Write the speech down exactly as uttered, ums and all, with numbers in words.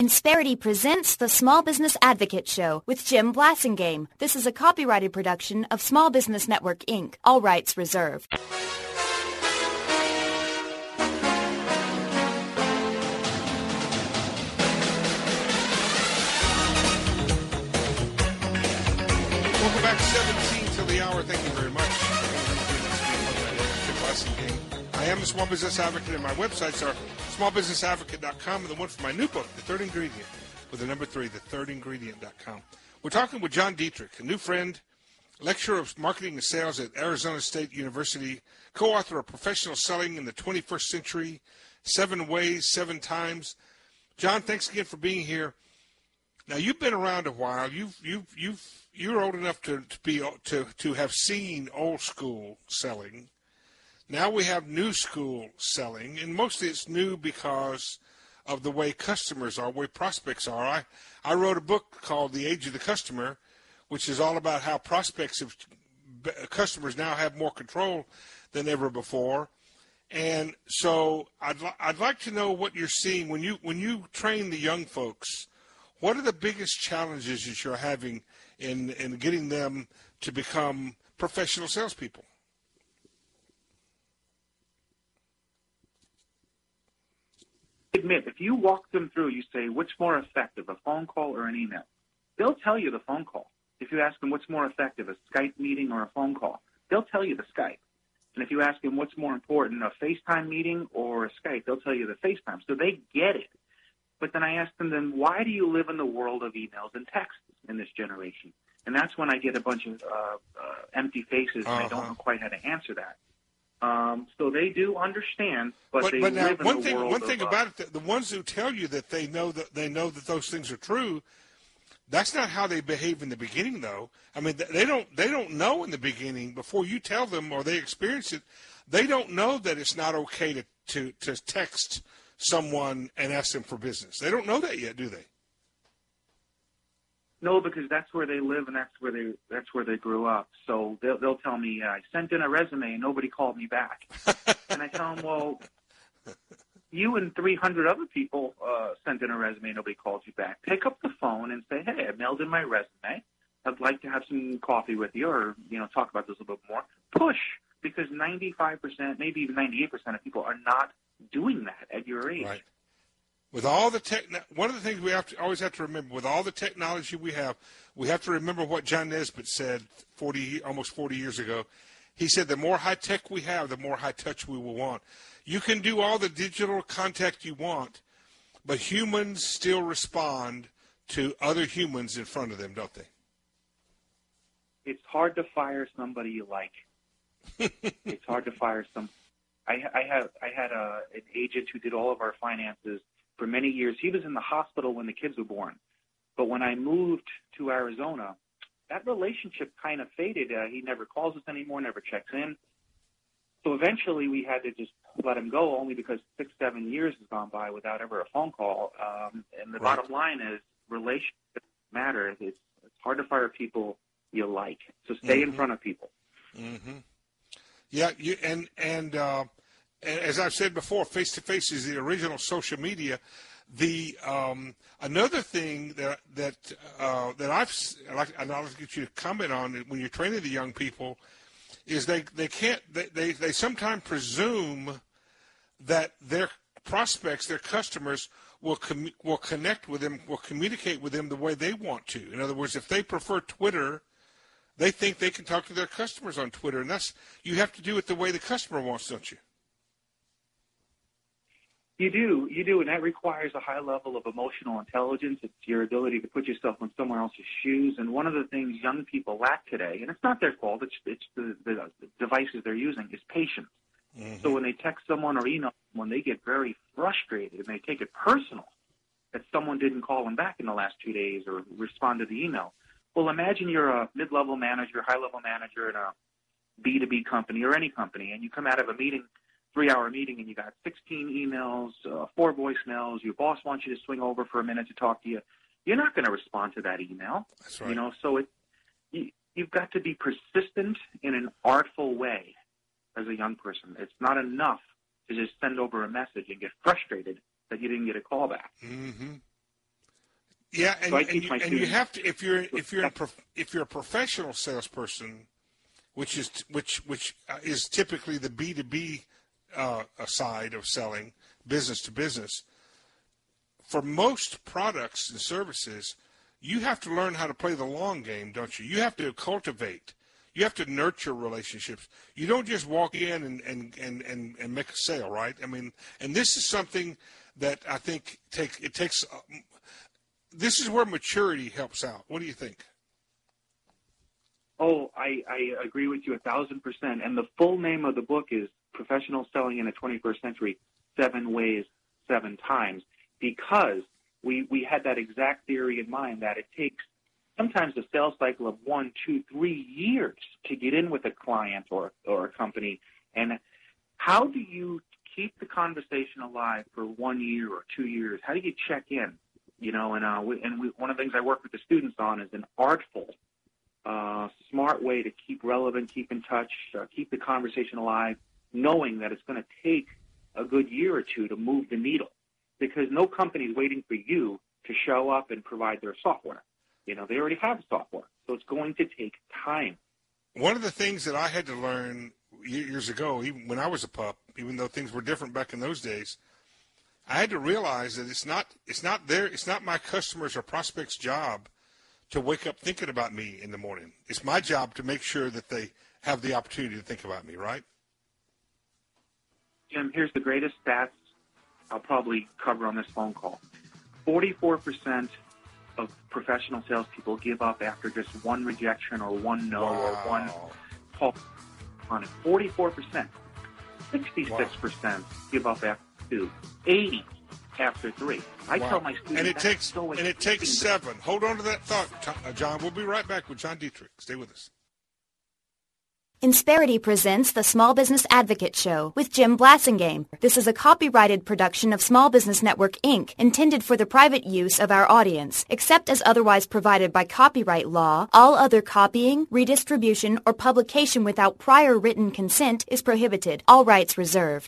Insperity presents the Small Business Advocate Show with Jim Blasingame. This is a copyrighted production of Small Business Network, Incorporated. All rights reserved. Welcome back, seventeen till the hour. Thank you very much. Jim Blasingame. I am the Small Business Advocate, and my websites are small business advocate dot com and the one for my new book, The Third Ingredient, with the number three, the third ingredient dot com. We're talking with John Dietrich, a new friend, lecturer of marketing and sales at Arizona State University, co-author of Professional Selling in the twenty-first Century, Seven Ways, Seven Times. John, thanks again for being here. Now, you've been around a while. You've you've you've you're old enough to, to be to to have seen old school selling. Now we have new school selling, and mostly it's new because of the way customers are, way prospects are. I, I wrote a book called The Age of the Customer, which is all about how prospects of customers now have more control than ever before. And so I'd, I'd like to know what you're seeing when you when you train the young folks. What are the biggest challenges that you're having in, in getting them to become professional salespeople? Admit, if you walk them through, you say, what's more effective, a phone call or an email? They'll tell you the phone call. If you ask them what's more effective, a Skype meeting or a phone call, they'll tell you the Skype. And if you ask them what's more important, a FaceTime meeting or a Skype, they'll tell you the FaceTime. So they get it. But then I ask them, then why do you live in the world of emails and texts in this generation? And that's when I get a bunch of uh, uh, empty faces, and uh-huh. I don't know quite how to answer that. Um, so they do understand, but, but they but now, live in one the thing, world One thing of, about it, the, the ones who tell you that they know that they know that those things are true, that's not how they behave in the beginning, though. I mean, they don't they don't know in the beginning before you tell them or they experience it. They don't know that it's not okay to to, to text someone and ask them for business. They don't know that yet, do they? No, because that's where they live and that's where they that's where they grew up. So they'll they'll tell me, I sent in a resume and nobody called me back. And I tell them, well, you and three hundred other people uh, sent in a resume and nobody called you back. Pick up the phone and say, hey, I mailed in my resume. I'd like to have some coffee with you, or you know, talk about this a little bit more. Push, because ninety-five percent, maybe even ninety-eight percent of people are not doing that at your age. Right. With all the tech, one of the things we have to always have to remember, with all the technology we have, we have to remember what John Nesbitt said forty, almost forty years ago. He said, the more high tech we have, the more high touch we will want. You can do all the digital contact you want, but humans still respond to other humans in front of them, don't they? It's hard to fire somebody you like. It's hard to fire some. I, I have I had a, an agent who did all of our finances for many years. He was in the hospital when the kids were born. But when I moved to Arizona, that relationship kind of faded. Uh, he never calls us anymore, never checks in. So eventually we had to just let him go, only because six, seven years has gone by without ever a phone call. Um, and the right. bottom line is relationships matter. It's, it's hard to fire people you like. So stay mm-hmm. in front of people. Mm-hmm. Yeah, you, and, and uh, as I've said before, face-to-face is the original social media. The um, another thing that that uh, that I've I'd like, I'd like to get you to comment on when you're training the young people is they they can't they they, they sometimes presume that their prospects, their customers will com- will connect with them, will communicate with them the way they want to. In other words, if they prefer Twitter, they think they can talk to their customers on Twitter, and that's you have to do it the way the customer wants, don't you? You do, you do, and that requires a high level of emotional intelligence. It's your ability to put yourself in someone else's shoes. And one of the things young people lack today, and it's not their fault, it's, it's the, the devices they're using, is patience. Mm-hmm. So when they text someone or email someone, they get very frustrated and they take it personal that someone didn't call them back in the last two days or respond to the email. Well, imagine you're a mid-level manager, high-level manager in a B two B company or any company, and you come out of a meeting, three-hour meeting, and you got sixteen emails, uh, four voicemails. Your boss wants you to swing over for a minute to talk to you. You're not going to respond to that email. That's right. You know, so it, you, you've got to be persistent in an artful way as a young person. It's not enough to just send over a message and get frustrated that you didn't get a call back. Mm-hmm. Yeah, and, so I and, teach you, my and students. you have to if you're if you're in prof, if you're a professional salesperson, which is which which uh, is typically the B two B uh, side of selling, business to business. For most products and services, you have to learn how to play the long game, don't you? You have to cultivate. You have to nurture relationships. You don't just walk in and, and, and, and, and make a sale, right? I mean, and this is something that I think take, it takes, uh, this is where maturity helps out. What do you think? Oh, I, I agree with you a thousand percent. And the full name of the book is Professional Selling in the twenty-first Century, Seven Ways, Seven Times, because we, we had that exact theory in mind that it takes sometimes a sales cycle of one, two, three years to get in with a client or, or a company. And how do you keep the conversation alive for one year or two years? How do you check in? You know, and, uh, we, and we, one of the things I work with the students on is an artful, uh, smart way to keep relevant, keep in touch, uh, keep the conversation alive, knowing that it's going to take a good year or two to move the needle, because no company is waiting for you to show up and provide their software. You know, they already have software, so it's going to take time. One of the things that I had to learn years ago, even when I was a pup, even though things were different back in those days, I had to realize that it's not it's not their it's not my customers or prospects' job to wake up thinking about me in the morning. It's my job to make sure that they have the opportunity to think about me, right? Jim, here's the greatest stats I'll probably cover on this phone call. forty-four percent of professional salespeople give up after just one rejection or one no wow. or one call on it. forty-four percent. sixty-six percent wow. give up after two. eighty after three. I wow. tell my students, and it takes so and it takes seven. Hold on to that thought, John. We'll be right back with John Dietrich. Stay with us. Insperity presents the Small Business Advocate Show with Jim Blasingame. This is a copyrighted production of Small Business Network, Incorporated, intended for the private use of our audience. Except as otherwise provided by copyright law, all other copying, redistribution, or publication without prior written consent is prohibited. All rights reserved.